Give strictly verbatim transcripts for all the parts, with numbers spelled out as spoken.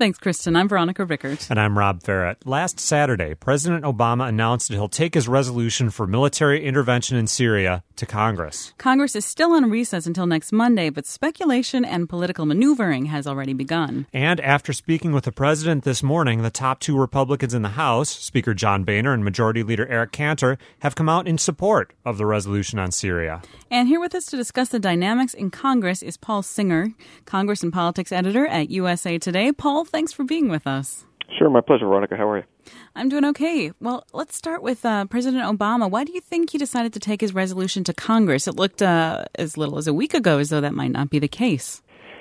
Thanks, Kristen. I'm Veronica Rickert. And I'm Rob Farrett. Last Saturday, President Obama announced that he'll take his resolution for military intervention in Syria to Congress. Congress is still on recess until next Monday, but speculation and political maneuvering has already begun. And after speaking with the president this morning, the top two Republicans in the House, Speaker John Boehner and Majority Leader Eric Cantor, have come out in support of the resolution on Syria. And here with us to discuss the dynamics in Congress is Paul Singer, Congress and Politics Editor at U S A Today. Paul, thanks for being with us. Sure, my pleasure, Veronica. How are you? I'm doing okay. Well, let's start with uh, President Obama. Why do you think he decided to take his resolution to Congress? It looked uh, as little as a week ago as though that might not be the case.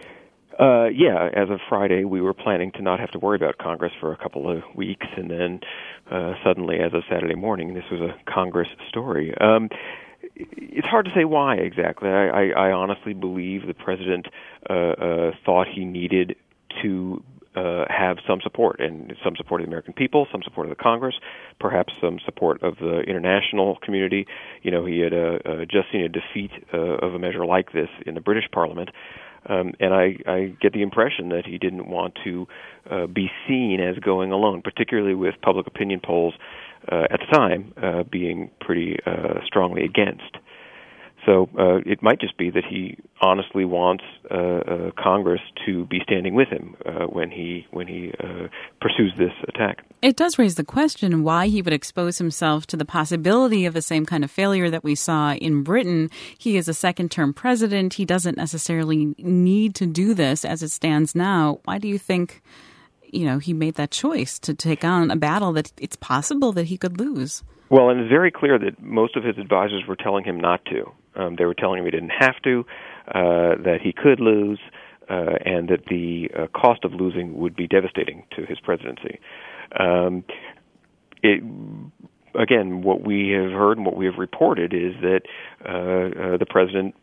Uh, yeah, as of Friday, we were planning to not have to worry about Congress for a couple of weeks, and then uh, suddenly, as of Saturday morning, this was a Congress story. Um, it's hard to say why exactly. I, I, I honestly believe the president uh, uh, thought he needed to uh, have some support, and some support of the American people, some support of the Congress, perhaps some support of the international community. You know, he had uh, uh, just seen a defeat uh, of a measure like this in the British Parliament. Um, and I, I get the impression that he didn't want to uh, be seen as going alone, particularly with public opinion polls uh, at the time uh, being pretty uh, strongly against. So uh, it might just be that he honestly wants uh, uh, Congress to be standing with him uh, when he when he uh, pursues this attack. It does raise the question why he would expose himself to the possibility of the same kind of failure that we saw in Britain. He is a second-term president. He doesn't necessarily need to do this as it stands now. Why do you think, you know, he made that choice to take on a battle that it's possible that he could lose? Well, and it's very clear that most of his advisors were telling him not to. Um, they were telling him he didn't have to, uh, that he could lose, uh, and that the uh, cost of losing would be devastating to his presidency. Um, it, again, what we have heard and what we have reported is that uh, uh, the president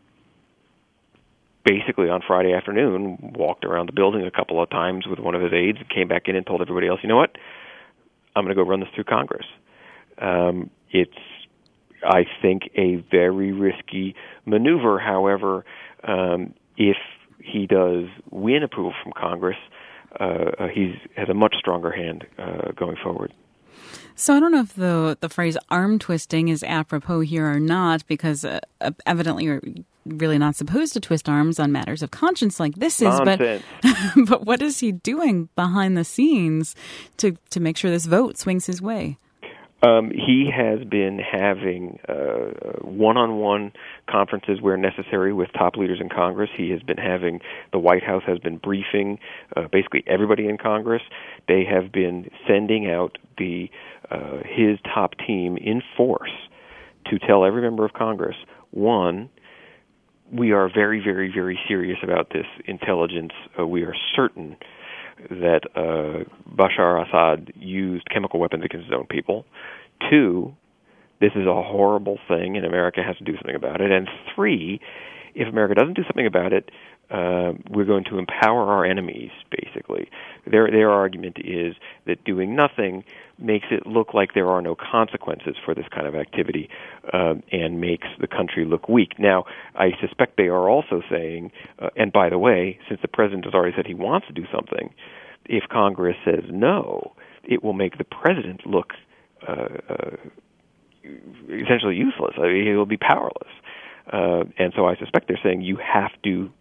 basically on Friday afternoon walked around the building a couple of times with one of his aides, came back in and told everybody else, you know what, I'm going to go run this through Congress. Um, it's, I think, a very risky maneuver. However, um, if he does win approval from Congress, uh, he has a much stronger hand uh, going forward. So I don't know if the the phrase arm twisting is apropos here or not, because uh, evidently you're really not supposed to twist arms on matters of conscience like this is. Nonsense. But but what is he doing behind the scenes to, to make sure this vote swings his way? Um, he has been having uh, one-on-one conferences where necessary with top leaders in Congress. He has been having, the White House has been briefing uh, basically everybody in Congress. They have been sending out the uh, his top team in force to tell every member of Congress, one, we are very, very, very serious about this intelligence. Uh, we are certain that uh, Bashar Assad used chemical weapons against his own people. Two, this is a horrible thing, and America has to do something about it. And three, if America doesn't do something about it, uh, we're going to empower our enemies, basically. Their their argument is that doing nothing makes it look like there are no consequences for this kind of activity uh, and makes the country look weak. Now, I suspect they are also saying, uh, and by the way, since the president has already said he wants to do something, if Congress says no, it will make the president look uh, uh, essentially useless. I mean, he will be powerless. Uh, and so I suspect they're saying you have to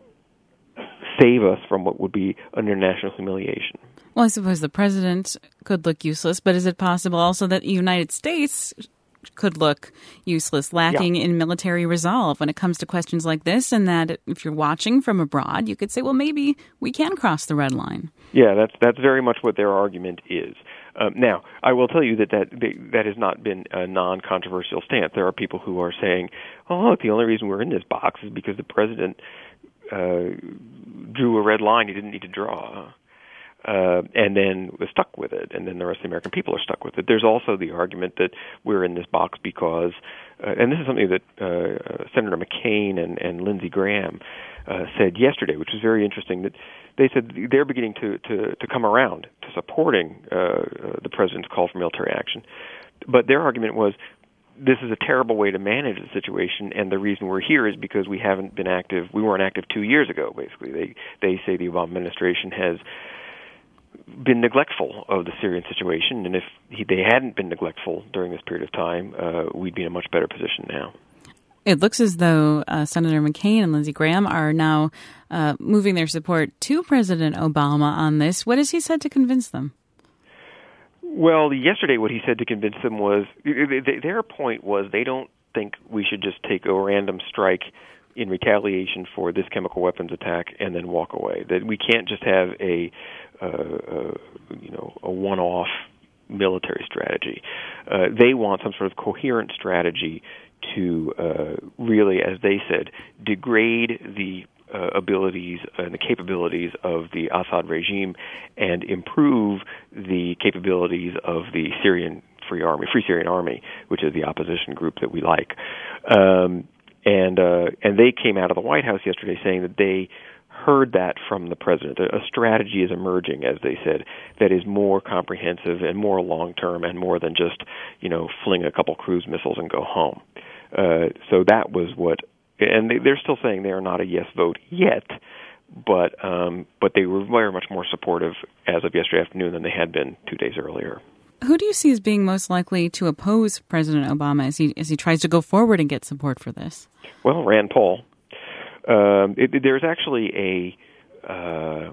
save us from what would be an international humiliation. Well, I suppose the president could look useless, but is it possible also that the United States could look useless, lacking yeah. in military resolve when it comes to questions like this, and that if you're watching from abroad, you could say, well, maybe we can cross the red line. Yeah, that's that's very much what their argument is. Um, now, I will tell you that that, that has not been a non-controversial stance. There are people who are saying, oh, look, the only reason we're in this box is because the president uh, drew a red line he didn't need to draw. Uh, and then was stuck with it, and then the rest of the American people are stuck with it. There's also the argument that we're in this box because, uh, and this is something that uh, Senator McCain and, and Lindsey Graham uh, said yesterday, which was very interesting, that they said they're beginning to, to, to come around to supporting uh, uh, the president's call for military action. But their argument was, this is a terrible way to manage the situation, and the reason we're here is because we haven't been active. We weren't active two years ago, basically. They, they say the Obama administration has been neglectful of the Syrian situation, and if he, they hadn't been neglectful during this period of time, uh, we'd be in a much better position now. It looks as though uh, Senator McCain and Lindsey Graham are now uh, moving their support to President Obama on this. What has he said to convince them? Well, yesterday what he said to convince them was, their point was they don't think we should just take a random strike in retaliation for this chemical weapons attack and then walk away. That we can't just have a, uh, uh, you know, a one-off military strategy. Uh, they want some sort of coherent strategy to uh, really, as they said, degrade the uh, abilities and the capabilities of the Assad regime and improve the capabilities of the Syrian Free Army, Free Syrian Army, which is the opposition group that we like. Um, and uh, and they came out of the White House yesterday saying that they heard that from the president. A, a strategy is emerging, as they said, that is more comprehensive and more long-term and more than just, you know, fling a couple cruise missiles and go home. Uh, so that was what, and they, they're still saying they are not a yes vote yet, but um, but they were very much more supportive as of yesterday afternoon than they had been two days earlier. Who do you see as being most likely to oppose President Obama as he as he tries to go forward and get support for this? Well, Rand Paul. Um, it, there's actually a uh,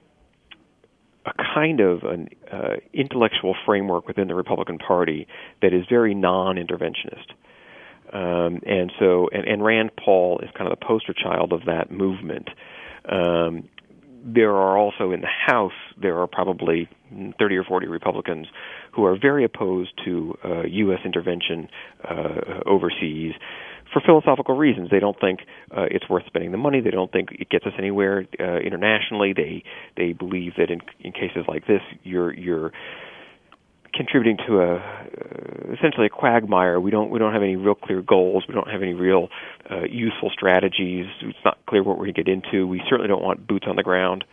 a kind of an uh, intellectual framework within the Republican Party that is very non-interventionist. Um, and so, and, and Rand Paul is kind of the poster child of that movement. Um, there are also in the House, there are probably thirty or forty Republicans who are very opposed to uh, U S intervention uh, overseas for philosophical reasons. They don't think uh, it's worth spending the money. They don't think it gets us anywhere uh, internationally. They they believe that in, in cases like this, you're you're contributing to a uh, essentially a quagmire. We don't we don't have any real clear goals. We don't have any real uh, useful strategies. It's not clear what we're going to get into. We certainly don't want boots on the ground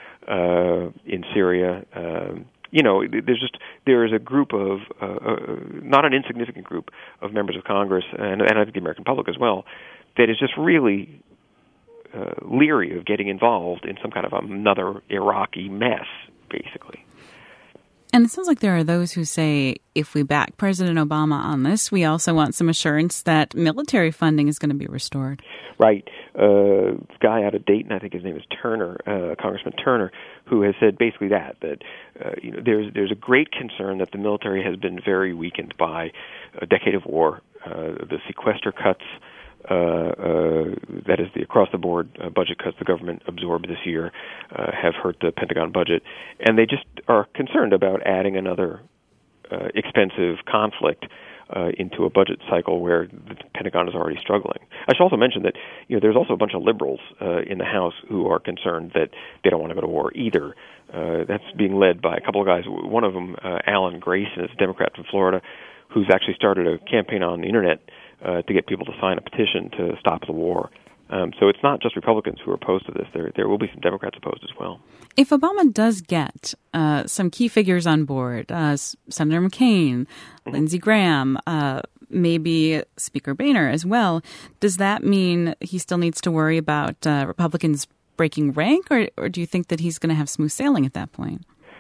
uh, in Syria. Um, you know, there's just there is a group of uh, uh, not an insignificant group of members of Congress and, and I think the American public as well that is just really uh, leery of getting involved in some kind of another Iraqi mess, basically. And it sounds like there are those who say if we back President Obama on this, we also want some assurance that military funding is going to be restored. Right. Uh, this guy out of Dayton, I think his name is Turner, uh, Congressman Turner, who has said basically that, that uh, you know, there's there's a great concern that the military has been very weakened by a decade of war, uh, the sequester cuts, Uh, uh, that is the across-the-board uh, budget cuts the government absorbed this year uh, have hurt the Pentagon budget, and they just are concerned about adding another uh, expensive conflict uh, into a budget cycle where the Pentagon is already struggling. I should also mention that you know there's also a bunch of liberals uh, in the House who are concerned that they don't want to go to war either. Uh, that's being led by a couple of guys. One of them, uh, Alan Grayson, is a Democrat from Florida, who's actually started a campaign on the internet Uh, to get people to sign a petition to stop the war. Um, so it's not just Republicans who are opposed to this. There there will be some Democrats opposed as well. If Obama does get uh, some key figures on board, uh, Senator McCain, mm-hmm. Lindsey Graham, uh, maybe Speaker Boehner as well, does that mean he still needs to worry about uh, Republicans breaking rank, or, or do you think that he's going to have smooth sailing at that point?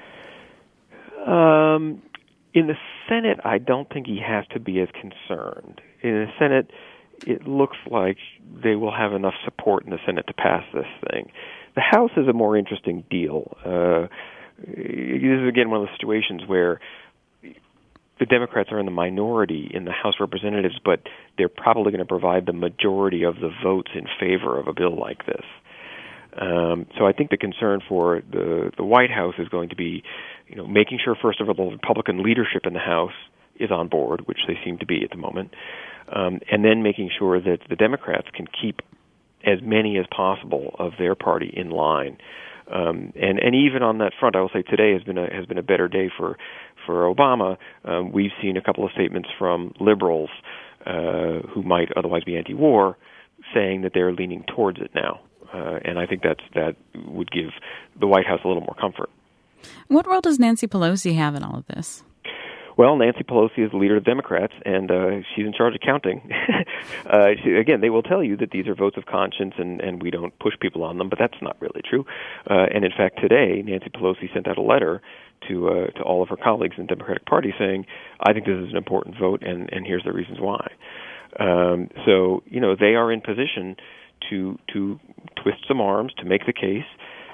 Um, in the Senate, I don't think he has to be as concerned. In the Senate, it looks like they will have enough support in the Senate to pass this thing. The House is a more interesting deal. Uh, this is, again, one of the situations where the Democrats are in the minority in the House of Representatives, but they're probably going to provide the majority of the votes in favor of a bill like this. Um, so I think the concern for the, the White House is going to be, you know, making sure, first of all, the Republican leadership in the House is on board, which they seem to be at the moment, um, and then making sure that the Democrats can keep as many as possible of their party in line. Um, and, and even on that front, I will say today has been a, has been a better day for for Obama. Um, we've seen a couple of statements from liberals uh, who might otherwise be anti-war, saying that they're leaning towards it now. Uh, and I think that's, that would give the White House a little more comfort. What role does Nancy Pelosi have in all of this? Well, Nancy Pelosi is the leader of Democrats, and uh, she's in charge of counting. uh, she, again, they will tell you that these are votes of conscience, and, and we don't push people on them, but that's not really true. Uh, and in fact, today, Nancy Pelosi sent out a letter to uh, to all of her colleagues in the Democratic Party saying, I think this is an important vote, and, and here's the reasons why. Um, so, you know, they are in position to to twist some arms, to make the case.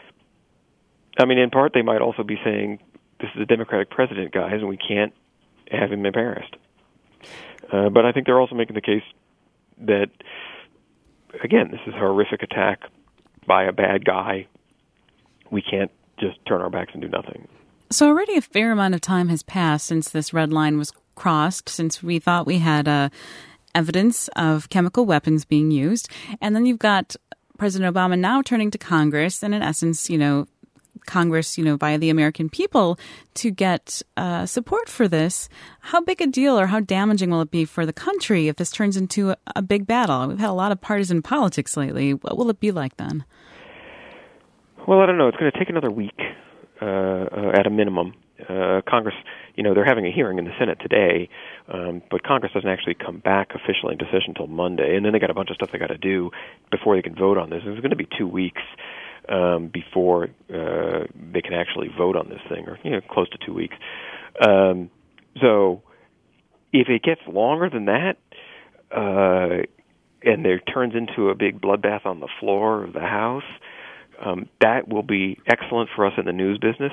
I mean, in part, they might also be saying, this is a Democratic president, guys, and we can't have him embarrassed. Uh, but I think they're also making the case that, again, this is a horrific attack by a bad guy. We can't just turn our backs and do nothing. So already a fair amount of time has passed since this red line was crossed, since we thought we had uh, evidence of chemical weapons being used. And then you've got President Obama now turning to Congress and, in essence, you know, Congress, you know, via the American people to get uh, support for this. How big a deal or how damaging will it be for the country if this turns into a, a big battle? We've had a lot of partisan politics lately. What will it be like then? Well, I don't know. It's going to take another week. Uh, uh, at a minimum. Uh, Congress, you know, they're having a hearing in the Senate today, um, but Congress doesn't actually come back officially into session until Monday, and then they got a bunch of stuff they got to do before they can vote on this. It's going to be two weeks um, before uh, they can actually vote on this thing, or, you know, close to two weeks. Um, so if it gets longer than that, uh, and there turns into a big bloodbath on the floor of the House, Um, that will be excellent for us in the news business.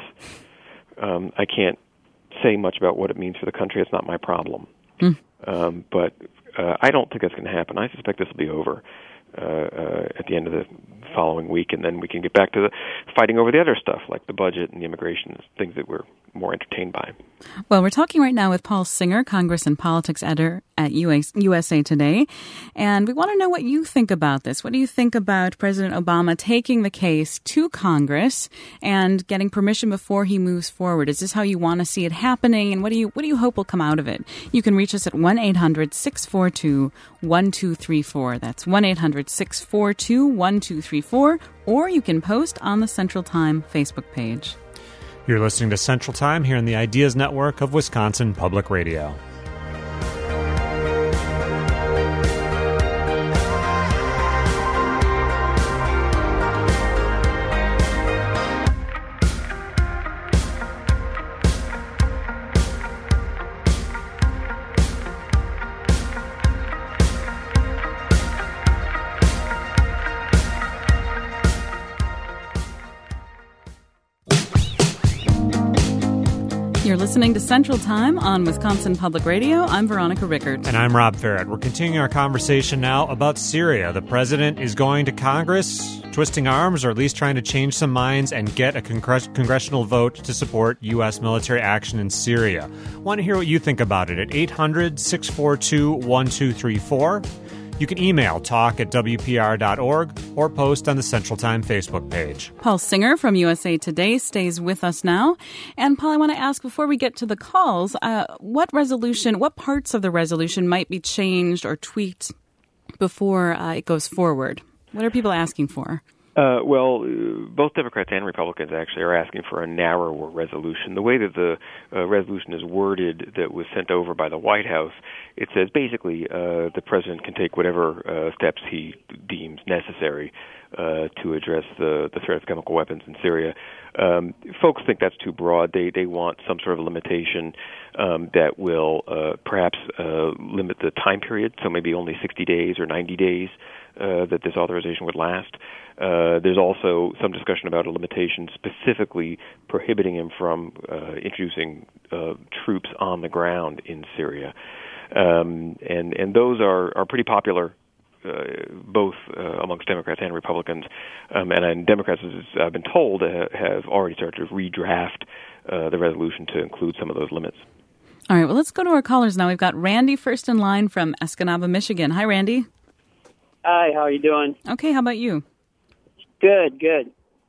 Um, I can't say much about what it means for the country. It's not my problem. Mm. Um, but uh, I don't think that's going to happen. I suspect this will be over uh, uh, at the end of the following week, and then we can get back to the fighting over the other stuff, like the budget and the immigration, things that we're more entertained by. Well, we're talking right now with Paul Singer, Congress and Politics editor at U S A Today, and we want to know what you think about this. What do you think about President Obama taking the case to Congress and getting permission before he moves forward? Is this how you want to see it happening, and what do you what do you hope will come out of it? You can reach us at one eight hundred six four two one two three four. That's one eight hundred six four two one two three four, or you can post on the Central Time Facebook page. You're listening to Central Time here on the Ideas Network of Wisconsin Public Radio. You're listening to Central Time on Wisconsin Public Radio. I'm Veronica Rickert. And I'm Rob Farrett. We're continuing our conversation now about Syria. The president is going to Congress, twisting arms, or at least trying to change some minds and get a congress- congressional vote to support U S military action in Syria. I want to hear what you think about it at eight hundred six four two one two three four. You can email talk at W P R dot org or post on the Central Time Facebook page. Paul Singer from U S A Today stays with us now. And Paul, I want to ask, before we get to the calls, uh, what resolution, what parts of the resolution might be changed or tweaked before uh, it goes forward? What are people asking for? Uh, well, uh, both Democrats and Republicans actually are asking for a narrower resolution. The way that the uh, resolution is worded that was sent over by the White House, it says basically uh, the president can take whatever uh, steps he deems necessary uh, to address the, the threat of chemical weapons in Syria. Um, folks think that's too broad. They they want some sort of limitation um, that will uh, perhaps uh, limit the time period, so maybe only sixty days or ninety days uh, that this authorization would last. Uh, there's also some discussion about a limitation specifically prohibiting him from uh, introducing uh, troops on the ground in Syria. Um, and, and those are, are pretty popular uh, both uh, amongst Democrats and Republicans. Um, and, and Democrats, as I've been told, uh, have already started to redraft uh, the resolution to include some of those limits. All right, well, let's go to our callers now. We've got Randy first in line from Escanaba, Michigan. Hi, Randy. Hi, how are you doing? Okay, how about you? Good, good.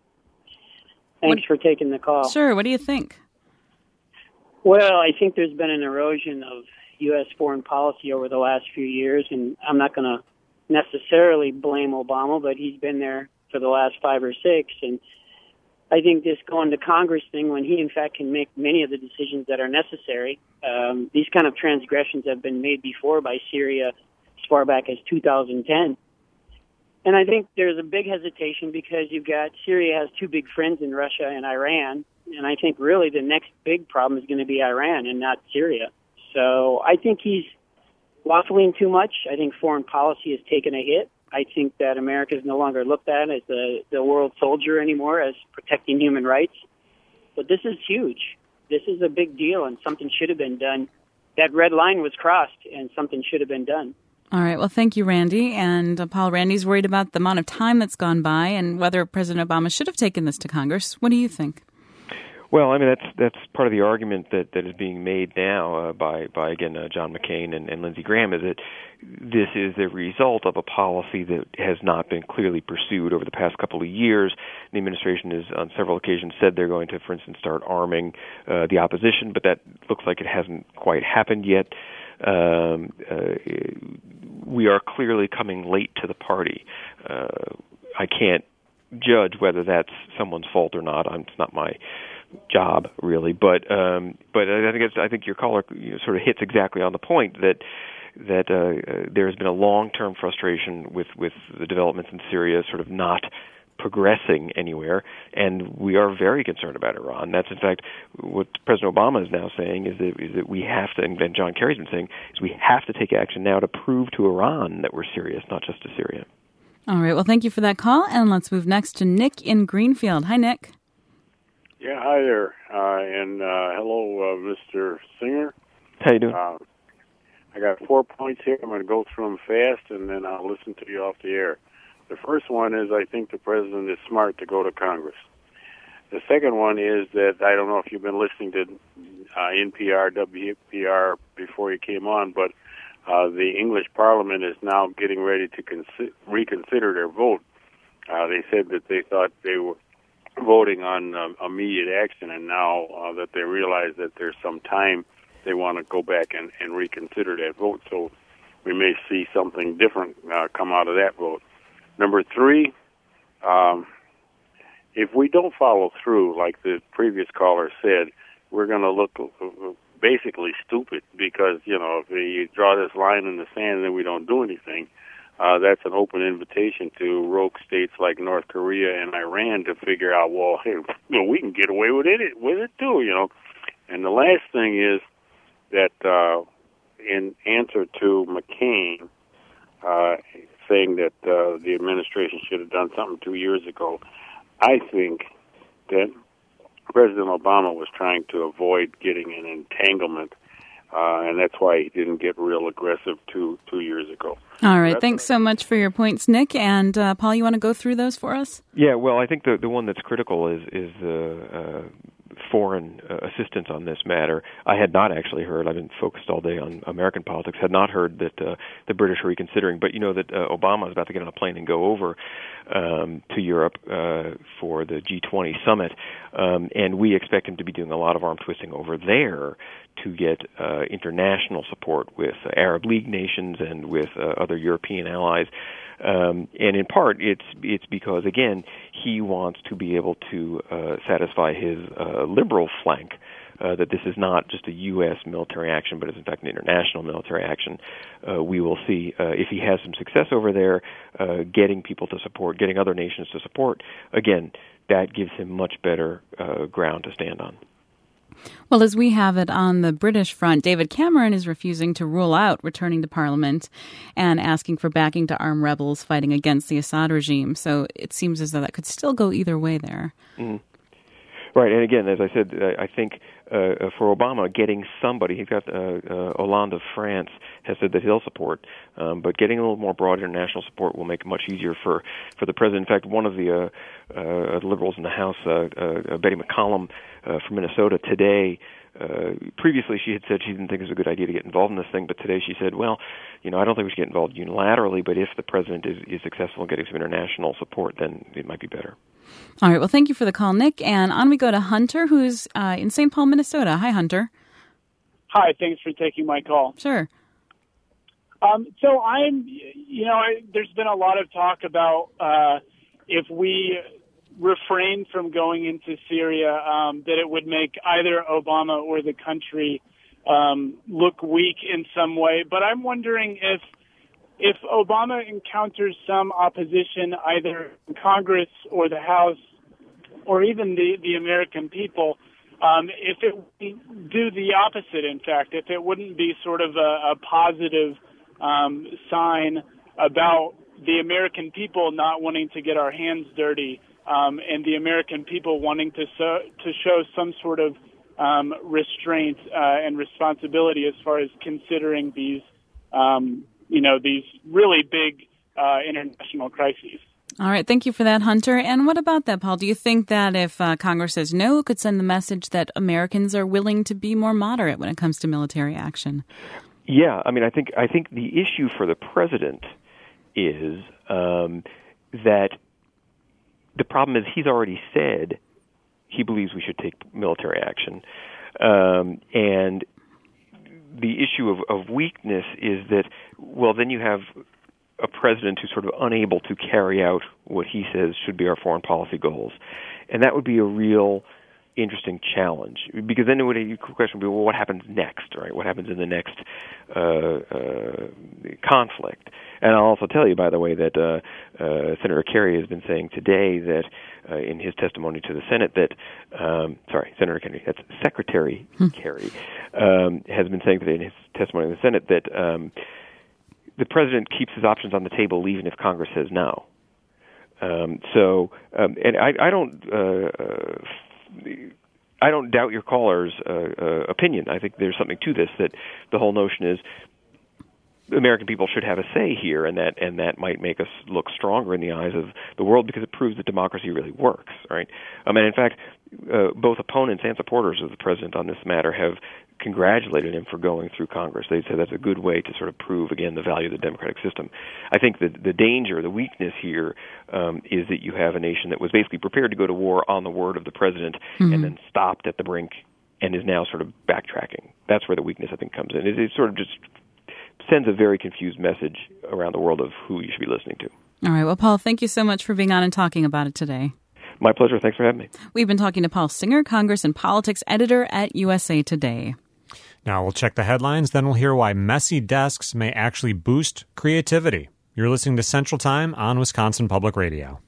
Thanks what, for taking the call. Sure, what do you think? Well, I think there's been an erosion of U S foreign policy over the last few years, and I'm not going to necessarily blame Obama, but he's been there for the last five or six, and I think this going to Congress thing, when he in fact can make many of the decisions that are necessary, um, these kind of transgressions have been made before by Syria as far back as two thousand ten. And I think there's a big hesitation because you've got Syria has two big friends in Russia and Iran, and I think really the next big problem is going to be Iran and not Syria. So I think he's waffling too much. I think foreign policy has taken a hit. I think that America is no longer looked at as the, the world soldier anymore, as protecting human rights. But this is huge. This is a big deal, and something should have been done. That red line was crossed, and something should have been done. All right. Well, thank you, Randy. And uh, Paul, Randy's worried about the amount of time that's gone by and whether President Obama should have taken this to Congress. What do you think? Well, I mean, that's that's part of the argument that, that is being made now uh, by, by, again, uh, John McCain and, and Lindsey Graham, is that this is the result of a policy that has not been clearly pursued over the past couple of years. The administration has, on several occasions, said they're going to, for instance, start arming uh, the opposition, but that looks like it hasn't quite happened yet. Um, uh, we are clearly coming late to the party. Uh, I can't judge whether that's someone's fault or not. I'm, it's not my job, really, but um, but I think it's, I think your caller you know, sort of hits exactly on the point that that uh, uh, there has been a long-term frustration with, with the developments in Syria, sort of not progressing anywhere, and we are very concerned about Iran. That's in fact what President Obama is now saying is that, is that we have to, and John Kerry's been saying, is we have to take action now to prove to Iran that we're serious, not just to Syria. All right. Well, thank you for that call, and let's move next to Nick in Greenfield. Hi, Nick. Yeah, hi there, uh, and uh, hello, uh, Mister Singer. How you doing? Uh, I got four points here. I'm going to go through them fast, and then I'll listen to you off the air. The first one is I think the president is smart to go to Congress. The second one is that I don't know if you've been listening to uh, N P R, W P R before you came on, but uh, the English Parliament is now getting ready to consi- reconsider their vote. Uh, they said that they thought they were voting on um, immediate action, and now uh, that they realize that there's some time, they want to go back and, and reconsider that vote. So we may see something different uh, come out of that vote. Number three, um, if we don't follow through, like the previous caller said, we're going to look basically stupid because, you know, if we draw this line in the sand and then we don't do anything, Uh, that's an open invitation to rogue states like North Korea and Iran to figure out, well, hey, well, we can get away with it, with it too, you know. And the last thing is that uh, in answer to McCain uh, saying that uh, the administration should have done something two years ago, I think that President Obama was trying to avoid getting an entanglement, uh, and that's why he didn't get real aggressive two two years ago. All right. That's Thanks so much for your points, Nick. And uh, Paul, you want to go through those for us? Yeah, well, I think the the one that's critical is is the uh, foreign uh, assistance on this matter. I had not actually heard, I've been focused all day on American politics, had not heard that uh, the British are reconsidering, but you know that uh, Obama is about to get on a plane and go over um, to Europe uh, for the G twenty summit, um, and we expect him to be doing a lot of arm twisting over there to get uh, international support with uh, Arab League nations and with uh, other European allies. Um, and in part, it's it's because, again, he wants to be able to uh, satisfy his uh, liberal flank, uh, that this is not just a U S military action, but is in fact an international military action. Uh, we will see uh, if he has some success over there, uh, getting people to support, getting other nations to support. Again, that gives him much better uh, ground to stand on. Well, as we have it on the British front, David Cameron is refusing to rule out returning to Parliament and asking for backing to arm rebels fighting against the Assad regime. So it seems as though that could still go either way there. Mm. Right, and again, as I said, I think uh, for Obama, getting somebody, he's got uh, uh, Hollande of France has said that he'll support, um, but getting a little more broad international support will make it much easier for, for the president. In fact, one of the uh, uh, liberals in the House, uh, uh, Betty McCollum uh, from Minnesota, today, Uh, previously she had said she didn't think it was a good idea to get involved in this thing, but today she said, well, you know, I don't think we should get involved unilaterally, but if the president is, is successful in getting some international support, then it might be better. All right. Well, thank you for the call, Nick. And on we go to Hunter, who's uh, in Saint Paul, Minnesota. Hi, Hunter. Hi. Thanks for taking my call. Sure. Um, so I'm, you know, I, there's been a lot of talk about uh, if we refrain from going into Syria, um, that it would make either Obama or the country um, look weak in some way. But I'm wondering if if Obama encounters some opposition, either in Congress or the House, or even the, the American people, um, if it would do the opposite, in fact, if it wouldn't be sort of a, a positive um, sign about the American people not wanting to get our hands dirty, um, and the American people wanting to so, to show some sort of um, restraint uh, and responsibility as far as considering these, um, you know, these really big uh, international crises. All right. Thank you for that, Hunter. And what about that, Paul? Do you think that if uh, Congress says no, it could send the message that Americans are willing to be more moderate when it comes to military action? Yeah. I mean, I think I think the issue for the president is um, that the problem is he's already said he believes we should take military action. Um, and the issue of, of weakness is that, well, then you have a president who's sort of unable to carry out what he says should be our foreign policy goals. And that would be a real interesting challenge, because then it would, the question would be, well, what happens next, right? What happens in the next uh, uh, conflict? And I'll also tell you, by the way, that uh, uh, Senator Kerry has been saying today that uh, in his testimony to the Senate that, um, sorry, Senator Kerry, that's Secretary hmm. Kerry, um, has been saying today in his testimony to the Senate that um, the president keeps his options on the table even if Congress says no. Um, so, um, and I, I don't... Uh, uh, I don't doubt your caller's uh, uh, opinion. I think there's something to this, that the whole notion is American people should have a say here, and that and that might make us look stronger in the eyes of the world because it proves that democracy really works, right? Um, and in fact, uh, both opponents and supporters of the president on this matter have congratulated him for going through Congress. They said that's a good way to sort of prove, again, the value of the democratic system. I think that the danger, the weakness here um, is that you have a nation that was basically prepared to go to war on the word of the president mm-hmm. and then stopped at the brink and is now sort of backtracking. That's where the weakness, I think, comes in. It, it sort of just sends a very confused message around the world of who you should be listening to. All right. Well, Paul, thank you so much for being on and talking about it today. My pleasure. Thanks for having me. We've been talking to Paul Singer, Congress and Politics Editor at U S A Today. Now we'll check the headlines, then we'll hear why messy desks may actually boost creativity. You're listening to Central Time on Wisconsin Public Radio.